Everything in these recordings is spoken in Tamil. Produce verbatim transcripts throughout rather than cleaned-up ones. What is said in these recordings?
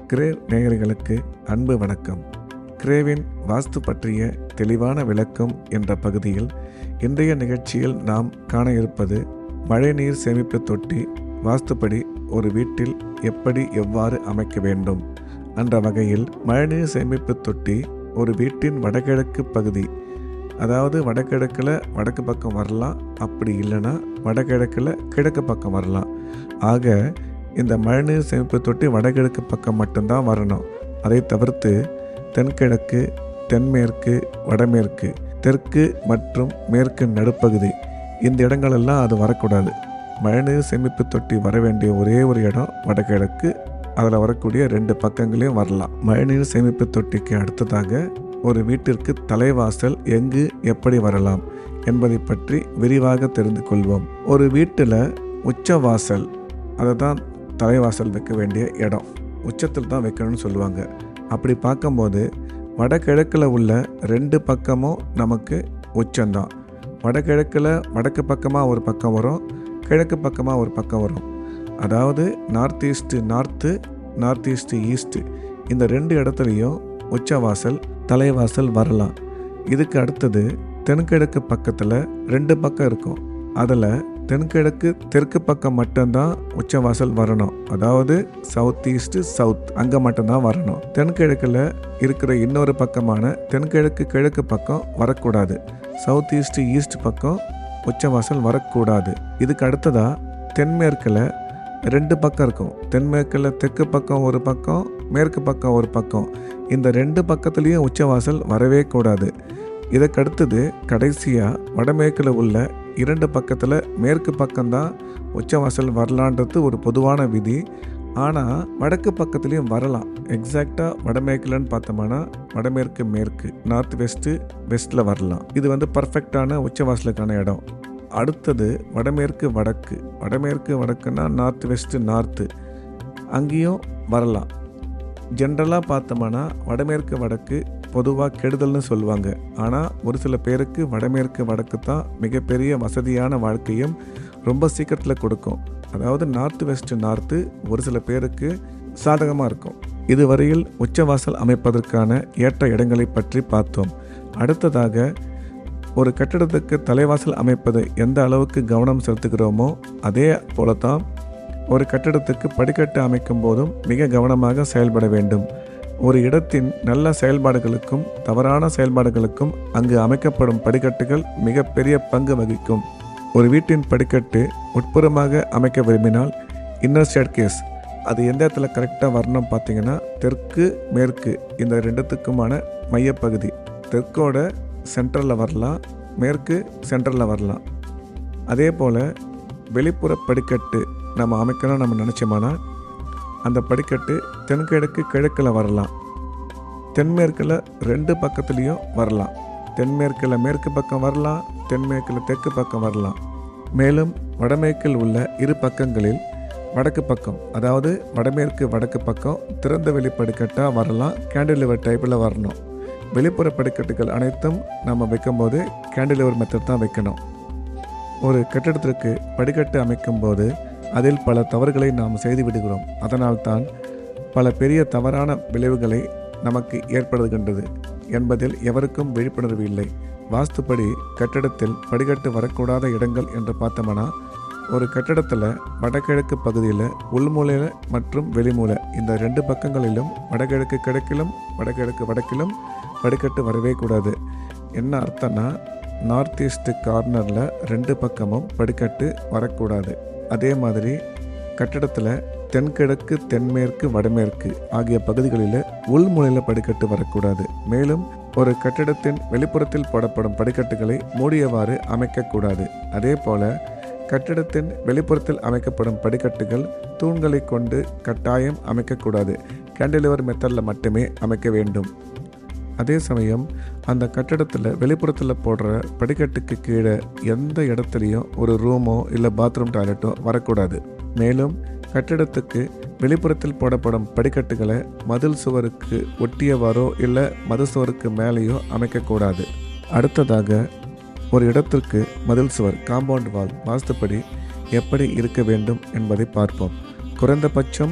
கிரேவ் நேயர்களுக்கு அன்பு வணக்கம். கிரேவின் வாஸ்து பற்றிய தெளிவான விளக்கம் என்ற பகுதியில் இன்றைய நிகழ்ச்சியில் நாம் காண இருப்பது மழைநீர் சேமிப்பு தொட்டி வாஸ்துப்படி ஒரு வீட்டில் எப்படி எவ்வாறு அமைக்க வேண்டும் என்ற வகையில் மழைநீர் சேமிப்பு தொட்டி ஒரு வீட்டின் வடகிழக்கு பகுதி, அதாவது வடகிழக்கில் வடக்கு பக்கம் வரலாம், அப்படி இல்லைன்னா வடகிழக்கில் கிழக்கு பக்கம் வரலாம். ஆக இந்த மழைநீர் சேமிப்பு தொட்டி வடகிழக்கு பக்கம் மட்டும்தான் வரணும். அதை தவிர்த்து தென்கிழக்கு, தென்மேற்கு, வடமேற்கு, தெற்கு மற்றும் மேற்கு நடுப்பகுதி இந்த இடங்களெல்லாம் அது வரக்கூடாது. மழைநீர் சேமிப்பு தொட்டி வர வேண்டிய ஒரே ஒரு இடம் வடகிழக்கு. அதில் வரக்கூடிய ரெண்டு பக்கங்களையும் வரலாம். மழைநீர் சேமிப்பு தொட்டிக்கு அடுத்ததாக ஒரு வீட்டிற்கு தலைவாசல் எங்கு எப்படி வரலாம் என்பதை பற்றி விரிவாக தெரிந்து கொள்வோம். ஒரு வீட்டில் உச்சவாசல், அதை தான் தலைவாசல் வைக்க வேண்டிய இடம், உச்சத்தில் தான் வைக்கணும்னு சொல்லுவாங்க. அப்படி பார்க்கும்போது வடகிழக்கில் உள்ள ரெண்டு பக்கமும் நமக்கு உச்சம்தான். வடகிழக்கில் வடக்கு பக்கமாக ஒரு பக்கம் வரும், கிழக்கு பக்கமாக ஒரு பக்கம் வரும். அதாவது north east north, north east east, இந்த ரெண்டு இடத்துலையும் உச்சவாசல் தலைவாசல் வரலாம். இதுக்கு அடுத்தது தென்கிழக்கு பக்கத்தில் ரெண்டு பக்கம் இருக்கும். அதில் தென்கிழக்கு தெற்கு பக்கம் மட்டும்தான் உச்சவாசல் வரணும். அதாவது சவுத் ஈஸ்ட்டு சவுத், அங்கே மட்டும்தான் வரணும். தென்கிழக்கில் இருக்கிற இன்னொரு பக்கமான தென்கிழக்கு கிழக்கு பக்கம் வரக்கூடாது. சவுத் ஈஸ்ட்டு ஈஸ்ட் பக்கம் உச்சவாசல் வரக்கூடாது. இதுக்கு அடுத்ததாக தென்மேற்கில் ரெண்டு பக்கம் இருக்கும். தென்மேற்கில் தெற்கு பக்கம் ஒரு பக்கம், மேற்கு பக்கம் ஒரு பக்கம். இந்த ரெண்டு பக்கத்துலேயும் உச்சவாசல் வரவே கூடாது. இதற்கடுத்தது கடைசியாக வடமேற்கில் உள்ள இரண்டு பக்கத்தில் மேற்கு பக்கம்தான் உச்சவாசல் வரலான்றது ஒரு பொதுவான விதி. ஆனால் வடக்கு பக்கத்துலேயும் வரலாம். எக்ஸாக்டாக வடமேற்குலன்னு பார்த்தோம்னா வடமேற்கு மேற்கு, நார்த் வெஸ்ட்டு வெஸ்ட்டில் வரலாம். இது வந்து பர்ஃபெக்டான உச்சவாசலுக்கான இடம். அடுத்தது வடமேற்கு வடக்கு. வடமேற்கு வடக்குன்னா நார்த் வெஸ்ட்டு நார்த்து, அங்கேயும் வரலாம். ஜென்ரலாக பார்த்தோம்னா வடமேற்கு வடக்கு பொதுவாக கெடுதல்னு சொல்லுவாங்க. ஆனால் ஒரு சில பேருக்கு வடமேற்கு வடக்கு தான் மிகப்பெரிய வசதியான வாழ்க்கையும் ரொம்ப சீக்கிரத்தில் கொடுக்கும். அதாவது நார்த் வெஸ்ட் நார்த்து ஒரு சில பேருக்கு சாதகமாக இருக்கும். இதுவரையில் உச்சவாசல் அமைப்பதற்கான ஏற்ற இடங்களை பற்றி பார்த்தோம். அடுத்ததாக ஒரு கட்டிடத்துக்கு தலைவாசல் அமைப்பது எந்த அளவுக்கு கவனம் செலுத்துகிறோமோ அதே போல தான் ஒரு கட்டிடத்துக்கு படிக்கட்டு அமைக்கும் போதும் மிக கவனமாக செயல்பட வேண்டும். ஒரு இடத்தின் நல்ல செயல்பாடுகளுக்கும் தவறான செயல்பாடுகளுக்கும் அங்கு அமைக்கப்படும் படிக்கட்டுகள் மிக பெரிய பங்கு வகிக்கும். ஒரு வீட்டின் படிக்கட்டு உட்புறமாக அமைக்க விரும்பினால் இன்னர் ஸ்டேர்கேஸ் அது எந்த இடத்துல கரெக்டாக வரணும் பார்த்தீங்கன்னா தெற்கு மேற்கு இந்த ரெண்டுத்துக்குமான மையப்பகுதி. தெற்கோட சென்ட்ரலில் வரலாம், மேற்கு சென்ட்ரலில் வரலாம். அதே போல் வெளிப்புற படிக்கட்டு நம்ம அமைக்கணும் நம்ம நினச்சோம்னா அந்த படிக்கட்டு தென்கிழக்கு கிழக்கில் வரலாம். தென்மேற்கில் ரெண்டு பக்கத்துலேயும் வரலாம். தென்மேற்கில் மேற்கு பக்கம் வரலாம், தென்மேற்கில் தெற்கு பக்கம் வரலாம். மேலும் வடமேற்கில் உள்ள இரு பக்கங்களில் வடக்கு பக்கம், அதாவது வடமேற்கு வடக்கு பக்கம் திறந்த வெளி படிக்கட்டாக வரலாம். கேண்டிலிவர் டைப்பில் வரணும். வெளிப்புற படிக்கட்டுகள் அனைத்தும் நம்ம வைக்கும்போது கேண்டிலிவர் மெத்தட் தான் வைக்கணும். ஒரு கட்டிடத்திற்கு படிக்கட்டு அமைக்கும்போது அதில் பல தவறுகளை நாம் செய்து விடுகிறோம். அதனால்தான் பல பெரிய தவறான விளைவுகளை நமக்கு ஏற்படுகின்றது என்பதில் எவருக்கும் விழிப்புணர்வு இல்லை. வாஸ்துப்படி கட்டிடத்தில் படிக்கட்டு வரக்கூடாத இடங்கள் என்று பார்த்தோம்னா ஒரு கட்டிடத்தில் வடகிழக்கு பகுதியில் உள்மூலையில் மற்றும் வெளிமூலை இந்த ரெண்டு பக்கங்களிலும் வடகிழக்கு கிழக்கிலும் வடகிழக்கு வடக்கிலும் படிக்கட்டு வரவே கூடாது. என்ன அர்த்தம்னா நார்த் ஈஸ்ட் கார்னரில் ரெண்டு பக்கமும் படிக்கட்டு வரக்கூடாது. அதே மாதிரி கட்டிடத்தில் தென்கிழக்கு, தென்மேற்கு, வடமேற்கு ஆகிய பகுதிகளில் உள்முனையில் படிக்கட்டு வரக்கூடாது. மேலும் ஒரு கட்டிடத்தின் வெளிப்புறத்தில் போடப்படும் படிக்கட்டுகளை மூடியவாறு அமைக்கக்கூடாது. அதே போல் கட்டிடத்தின் வெளிப்புறத்தில் அமைக்கப்படும் படிக்கட்டுகள் தூண்களை கொண்டு கட்டாயம் அமைக்கக்கூடாது. கேண்டிலிவர் மெத்தடில் மட்டுமே அமைக்க வேண்டும். அதே சமயம் அந்த கட்டிடத்தில் வெளிப்புறத்தில் போடுற படிக்கட்டுக்கு கீழே எந்த இடத்துலையும் ஒரு ரூமோ இல்லை பாத்ரூம் டாய்லெட்டோ வரக்கூடாது. மேலும் கட்டிடத்துக்கு வெளிப்புறத்தில் போடப்படும் படிக்கட்டுகளை மதில் சுவருக்கு ஒட்டியவாறோ இல்லை மதில் சுவருக்கு மேலேயோ அமைக்கக்கூடாது. அடுத்ததாக ஒரு இடத்திற்கு மதில் சுவர், காம்பவுண்ட் வால் வாஸ்துப்படி எப்படி இருக்க வேண்டும் என்பதை பார்ப்போம். குறைந்தபட்சம்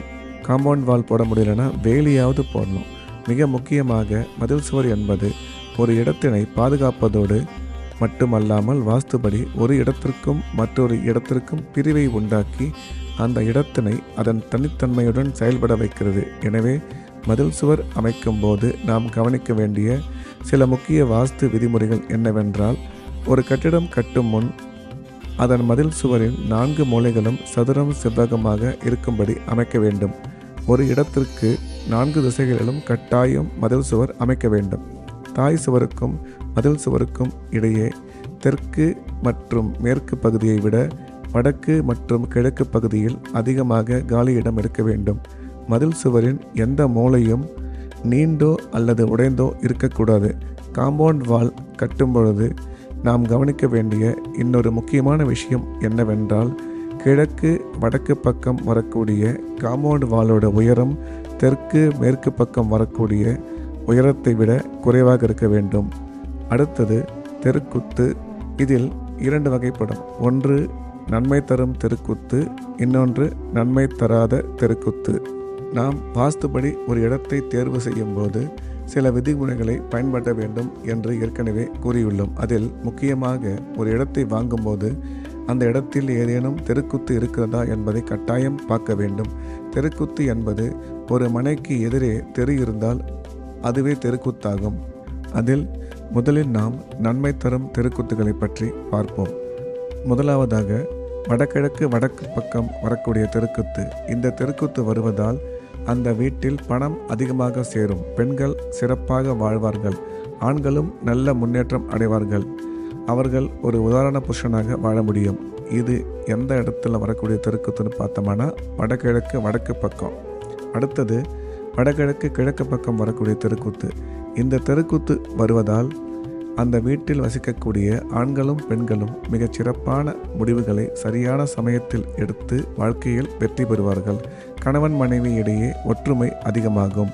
காம்பவுண்ட் வால் போட முடியலன்னா வேலியாவது போடணும். மிக முக்கியமாக மதில் சுவர் என்பது ஒரு இடத்தினை பாதுகாப்பதோடு மட்டுமல்லாமல் வாஸ்துபடி ஒரு இடத்திற்கும் மற்றொரு இடத்திற்கும் பிரிவை உண்டாக்கி அந்த இடத்தினை அதன் தனித்தன்மையுடன் செயல்பட வைக்கிறது. எனவே மதில் சுவர் அமைக்கும் போது நாம் கவனிக்க வேண்டிய சில முக்கிய வாஸ்து விதிமுறைகள் என்னவென்றால், ஒரு கட்டிடம் கட்டும் முன் அதன் மதில் சுவரின் நான்கு மூலைகளும் சதுரம் செவ்வகமாக இருக்கும்படி அமைக்க வேண்டும். ஒரு இடத்திற்கு நான்கு திசைகளிலும் கட்டாயம் மதில் சுவர் அமைக்க வேண்டும். தாய் சுவருக்கும் மதில் சுவருக்கும் இடையே தெற்கு மற்றும் மேற்கு பகுதியை விட வடக்கு மற்றும் கிழக்கு பகுதியில் அதிகமாக காலி இடம் இருக்க வேண்டும். மதில் சுவரின் எந்த மூலையும் நீண்டோ அல்லது உடைந்தோ இருக்கக்கூடாது. காம்பவுண்ட் வால் கட்டும் பொழுது நாம் கவனிக்க வேண்டிய இன்னொரு முக்கியமான விஷயம் என்னவென்றால், கிழக்கு வடக்கு பக்கம் வரக்கூடிய காம்பவுண்ட் வாலோட உயரம் தெற்கு மேற்கு பக்கம் வரக்கூடிய உயரத்தை விட குறைவாக இருக்க வேண்டும். அடுத்தது தெருக்குத்து. இதில் இரண்டு வகைப்படும். ஒன்று நன்மை தரும் தெருக்குத்து, இன்னொன்று நன்மை தராத தெருக்குத்து. நாம் வாஸ்துபடி ஒரு இடத்தை தேர்வு செய்யும் போது சில விதிமுறைகளை பயன்படுத்த வேண்டும் என்று ஏற்கனவே கூறியுள்ளோம். அதில் முக்கியமாக ஒரு இடத்தை வாங்கும்போது அந்த இடத்தில் ஏதேனும் தெருக்குத்து இருக்கிறதா என்பதை கட்டாயம் பார்க்க வேண்டும். தெருக்குத்து என்பது ஒரு மனைக்கு எதிரே தெரு இருந்தால் அதுவே தெருக்குத்தாகும். அதில் முதலில் நாம் நன்மை தரும் தெருக்குத்துகளை பற்றி பார்ப்போம். முதலாவதாக வடகிழக்கு வடக்கு பக்கம் வரக்கூடிய தெருக்குத்து. இந்த தெருக்குத்து வருவதால் அந்த வீட்டில் பணம் அதிகமாக சேரும். பெண்கள் சிறப்பாக வாழ்வார்கள். ஆண்களும் நல்ல முன்னேற்றம் அடைவார்கள். அவர்கள் ஒரு உதாரண புருஷனாக வாழ முடியும். இது எந்த இடத்துல வரக்கூடிய தெருக்குத்துன்னு பார்த்தோம்னா வடகிழக்கு வடக்கு பக்கம். அடுத்தது வடகிழக்கு கிழக்கு பக்கம் வரக்கூடிய தெருக்குத்து. இந்த தெருக்குத்து வருவதால் அந்த வீட்டில் வசிக்கக்கூடிய ஆண்களும் பெண்களும் மிகச் சிறப்பான முடிவுகளை சரியான சமயத்தில் எடுத்து வாழ்க்கையில் வெற்றி பெறுவார்கள். கணவன் மனைவி இடையே ஒற்றுமை அதிகமாகும்.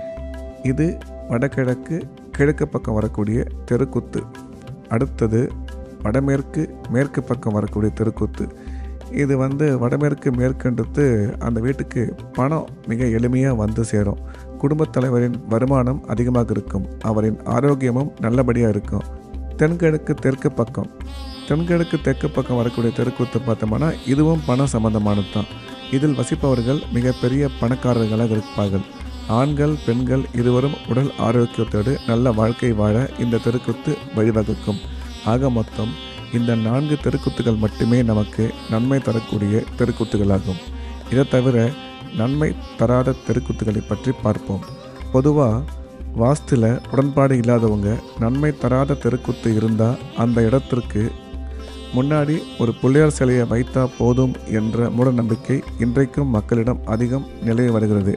இது வடகிழக்கு கிழக்கு பக்கம் வரக்கூடிய தெருக்குத்து. அடுத்தது வடமேற்கு மேற்கு பக்கம் வரக்கூடிய தெருக்குத்து. இது வந்து வடமேற்கு மேற்கன்றது அந்த வீட்டுக்கு பணம் மிக எளிமையாக வந்து சேரும். குடும்பத் தலைவரின் வருமானம் அதிகமாக இருக்கும். அவரின் ஆரோக்கியமும் நல்லபடியாக இருக்கும். தென்கிழக்கு தெற்கு பக்கம். தென்கிழக்கு தெற்கு பக்கம் வரக்கூடிய தெருக்கூத்து பார்த்தோம்னா இதுவும் பணம் சம்பந்தமானது தான். இதில் வசிப்பவர்கள் மிகப்பெரிய பணக்காரர்களாக இருப்பார்கள். ஆண்கள் பெண்கள் இருவரும் உடல் ஆரோக்கியத்தோடு நல்ல வாழ்க்கை வாழ இந்த தெருக்கூத்து வழிவகுக்கும். ஆக மொத்தம் இந்த நான்கு தெருக்கூத்துகள் மட்டுமே நமக்கு நன்மை தரக்கூடிய தெருக்கூத்துகளாகும். இதை தவிர நன்மை தராத தெருக்கூத்துகளை பற்றி பார்ப்போம். பொதுவாக வாஸ்துல உடன்பாடு இல்லாதவங்க நன்மை தராத தெருக்கூத்து இருந்தால் அந்த இடத்திற்கு முன்னாடி ஒரு பிள்ளையார் சிலையை வைத்தா போதும் என்ற மூட நம்பிக்கை இன்றைக்கும் மக்களிடம் அதிகம் நிலவி வருகிறது.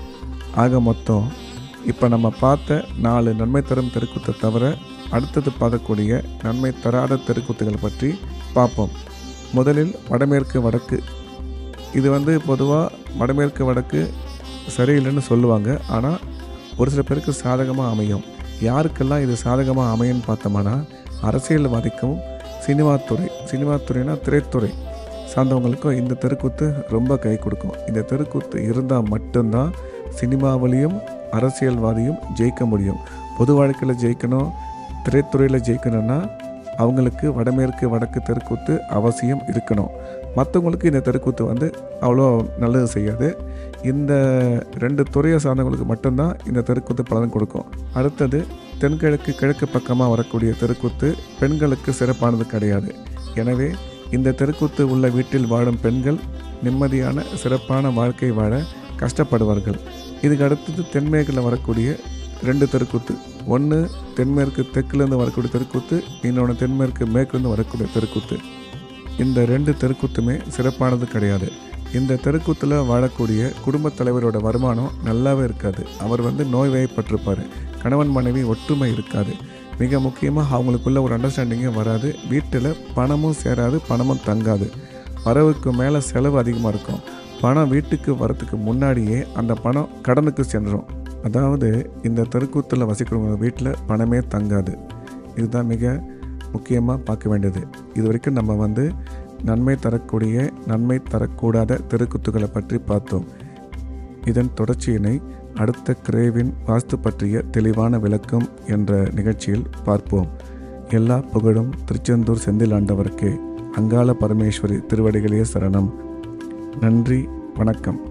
ஆக மொத்தம் இப்போ நம்ம பார்த்த நாலு நன்மை தரும் தெருக்கூத்தை தவிர அடுத்தது பார்க்கக்கூடிய நன்மை தராத தெருக்கூத்துகள் பற்றி பார்ப்போம். முதலில் வடமேற்கு வடக்கு. இது வந்து பொதுவாக வடமேற்கு வடக்கு சரியில்லைன்னு சொல்லுவாங்க. ஆனால் ஒரு சில பேருக்கு சாதகமாக அமையும். யாருக்கெல்லாம் இது சாதகமாக அமையும்னு பார்த்தோம்னா அரசியல்வாதிக்கும் சினிமா துறை சினிமா துறைனா திரைத்துறை சார்ந்தவங்களுக்கும் இந்த தெருக்கூத்து ரொம்ப கை கொடுக்கும். இந்த தெருக்கூத்து இருந்தால் மட்டும்தான் சினிமாவிலையும் அரசியல்வாதியும் ஜெயிக்க முடியும். பொது வாழ்க்கையில் ஜெயிக்கணும், திரைத்துறையில் ஜெயிக்கணும்னா அவங்களுக்கு வடமேற்கு வடக்கு தெருக்கூத்து அவசியம் இருக்கணும். மற்றவங்களுக்கு இந்த தெருக்கூத்து வந்து அவ்வளோ நல்லது செய்யாது. இந்த ரெண்டு துறையை சார்ந்தவங்களுக்கு மட்டும்தான் இந்த தெருக்கூத்து பலன் கொடுக்கும். அடுத்தது தென்கிழக்கு கிழக்கு பக்கமாக வரக்கூடிய தெருக்கூத்து பெண்களுக்கு சிறப்பானது கிடையாது. எனவே இந்த தெருக்கூத்து உள்ள வீட்டில் வாழும் பெண்கள் நிம்மதியான சிறப்பான வாழ்க்கை வாழ கஷ்டப்படுவார்கள். இதுக்கு அடுத்தது தென்மேற்கில் வரக்கூடிய ரெண்டு தெருக்கூத்து. ஒன்று தென்மேற்கு தெற்குலேருந்து வரக்கூடிய தெருக்கூத்து, இன்னொன்று தென்மேற்கு மேற்குலேருந்து வரக்கூடிய தெருக்கூத்து. இந்த ரெண்டு தெருக்கூத்துமே சிறப்பானது கிடையாது. இந்த தெருக்கூத்தில் வாழக்கூடிய குடும்பத் தலைவரோட வருமானம் நல்லாவே இருக்காது. அவர் வந்து நோய்வாய்ப்பட்டிருப்பார். கணவன் மனைவி ஒற்றுமை இருக்காது. மிக முக்கியமாக அவங்களுக்குள்ள ஒரு அண்டர்ஸ்டாண்டிங்கே வராது. வீட்டில் பணமும் சேராது, பணமும் தங்காது. வரவுக்கு மேலே செலவு அதிகமாக இருக்கும். பணம் வீட்டுக்கு வரத்துக்கு முன்னாடியே அந்த பணம் கடனுக்கு சென்றுடும். அதாவது இந்த தெருக்கூத்தில் வசிக்கிறவங்க வீட்டில் பணமே தங்காது. இதுதான் மிக முக்கியமாக பார்க்க வேண்டியது. இது வரைக்கும் நம்ம வந்து நன்மை தரக்கூடிய நன்மை தரக்கூடாத தெருக்கூத்துகளை பற்றி பார்த்தோம். இதன் தொடர்ச்சியினை அடுத்த கிரேவின் வாஸ்து பற்றிய தெளிவான விளக்கம் என்ற நிகழ்ச்சியில் பார்ப்போம். எல்லா புகழும் திருச்செந்தூர் செந்தில் ஆண்டவருக்கே. அங்காள பரமேஸ்வரி திருவடிகளே சரணம். நன்றி, வணக்கம்.